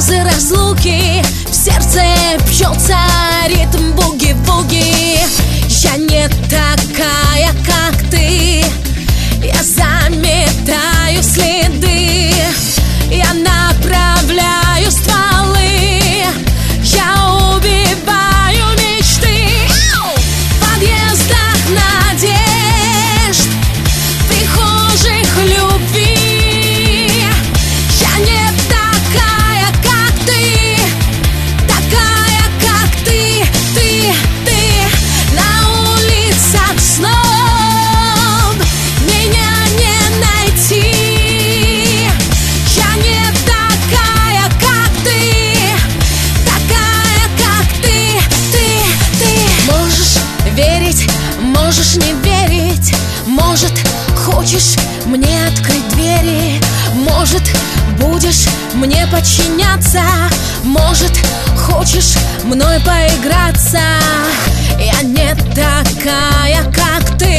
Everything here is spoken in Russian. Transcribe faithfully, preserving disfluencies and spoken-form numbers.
слезы разлуки, в сердце бьется ритм буги-вуги. Я не такая, как ты, я заметаю следы, я направляю стволы, я убиваю мечты. В подъездах надежд, в прихожих любви. Я не такая, как ты, такая, как ты, ты, ты. На улицах снов меня не найти. Я не такая, как ты, такая, как ты, ты, ты. Можешь верить, можешь не верить, может, хочешь мне открыть двери, может, будешь мне подчиняться, может, хочешь мной поиграться. Я не такая, как ты,